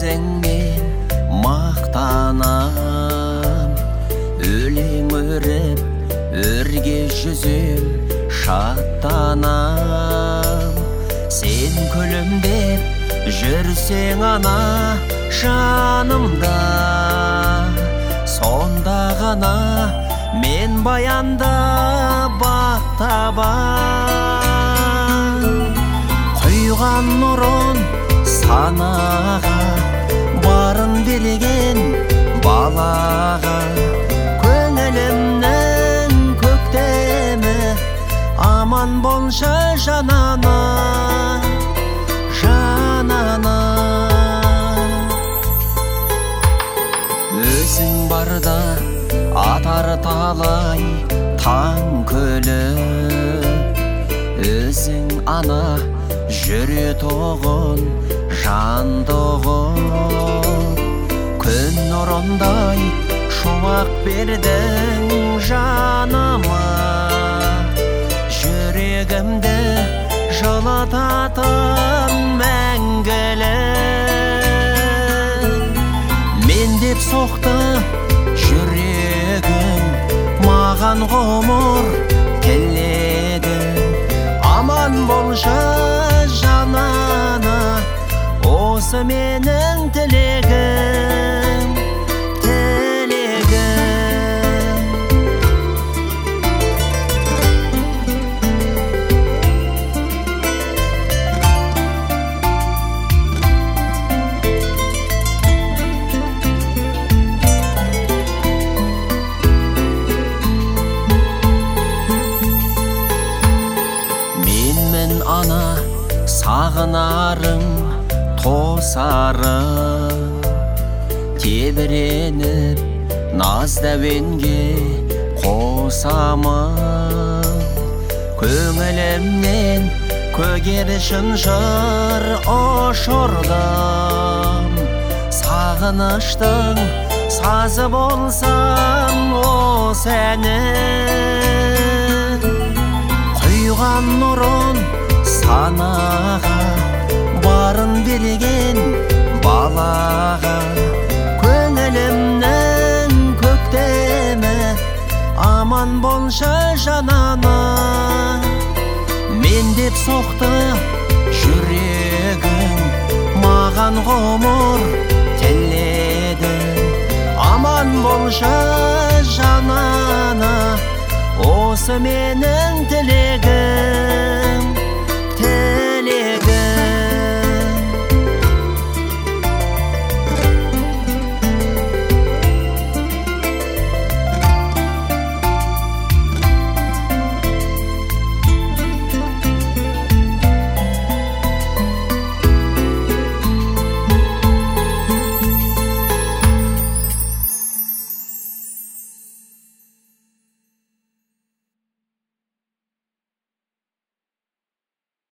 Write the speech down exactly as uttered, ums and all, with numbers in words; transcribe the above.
өзіңмен мақтанам, өлең өріп өрге жүзем шаттанам. Сен күлімдеп жүрсең ана жанымда, сонда ғана мен баянда бақ табам. Құйған нұрын санаға, барын берген балаға, көңілімнің көктемі аман болшы жанана, жанана. Өзің барда атар талай таң күліп, өзің ана жүре тоғын жандығып. Күн нұрындай шуақ бердің жаныма, жүрегімді жылытатын мәңгілік. Мен деп соқты жүрегің, маған ғұмыр тіледің. Аман болшы жанана, осы менің тілегім, тілегім. Ана сағынарың тосарың, тебіреніп наздәуенге қосамын. Көңілімнен көгершін жыр ұшырдым, сағыныштың сазы болсам осы әнім. Құйған нұрын санаға, барын берген балаға, көңілімнің көктемі аман болшы жанана. Мен деп соқты жүрегің, маған ғұмыр тіледің. Аман болшы жанана, осы менің тілегім.